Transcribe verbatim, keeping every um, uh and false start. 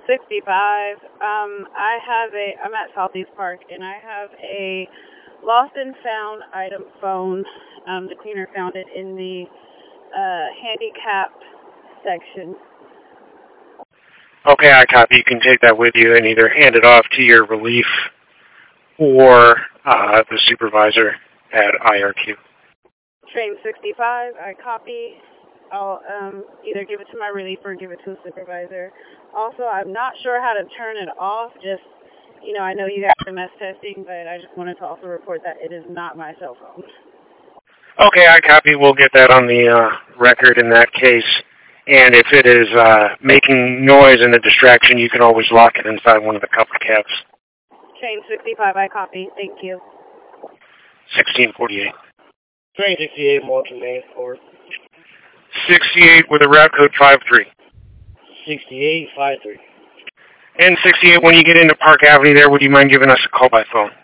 sixty-five. Um, I have a, I'm at Southeast Park, and I have a lost and found item phone. Um, the cleaner found it in the uh, handicapped section. Okay, I copy. You can take that with you and either hand it off to your relief or uh, the supervisor at I R Q. Train sixty-five, I copy. I'll um, either give it to my relief or give it to the supervisor. Also, I'm not sure how to turn it off. Just, you know, I know you guys are M S testing, but I just wanted to also report that it is not my cell phone. Okay, I copy. We'll get that on the uh, record in that case. And if it is uh, making noise and a distraction, you can always lock it inside one of the couple cabs. Train sixty-five, I copy. Thank you. sixteen forty-eight. Train sixty-eight, Malton Main Court. sixty-eight with a route code five three. sixty-eight five three. And sixty-eight, when you get into Park Avenue there, would you mind giving us a call by phone?